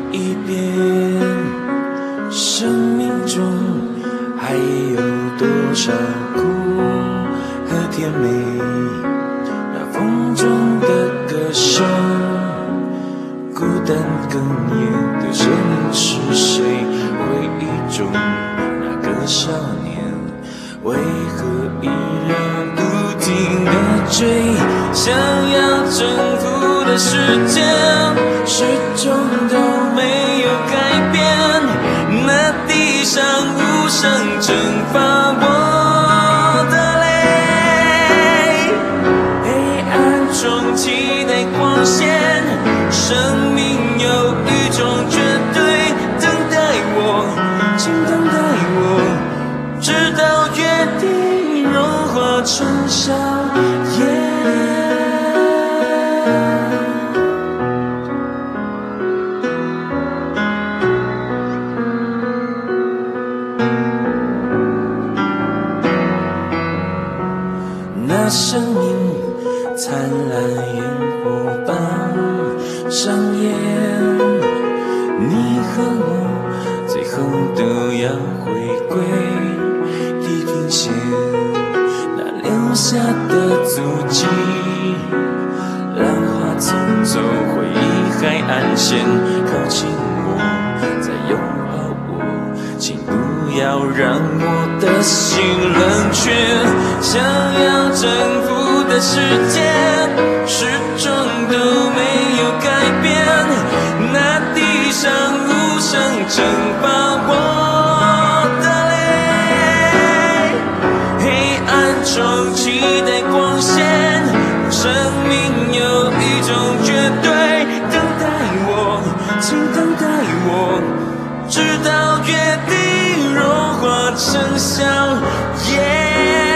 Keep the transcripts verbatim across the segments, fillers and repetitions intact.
一遍。生命中还有多少苦和甜美？那风中的歌声，孤单哽咽的声音是谁？回忆中那个少年，为何依然不停地追？想要征服的世界，始终都没有改变。那地上无声蒸发我的泪，黑暗中期待光线，生命有一种绝对，等待我，请等待我，直到约定融化成笑颜。那声音灿烂烟火般上演，你和我最后都要回归地平线，那留下的足迹，浪花冲走回忆海岸线，靠近我，再拥抱我，请不要让我的心冷却。想要征服的世界，始终都没有改变。那地上无声蒸发我的泪，黑暗中期待光线，生命有一种绝对，等待我，请等待我，直到约定融化成笑颜。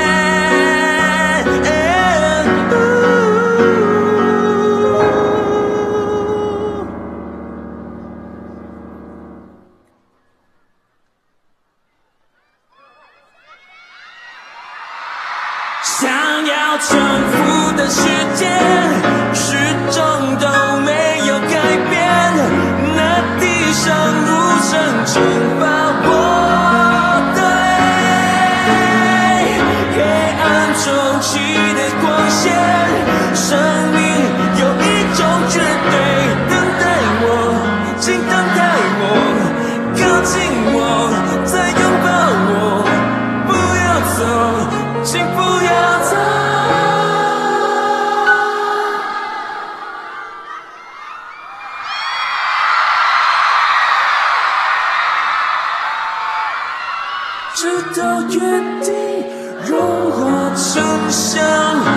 想要征服的世界，始终都没有改变。那地上无声蒸发我的泪，黑暗中期待光线，生命有一种绝对，等待我，请等待我，靠近我，再拥抱我，不要走，请不要走。直到约定融化成笑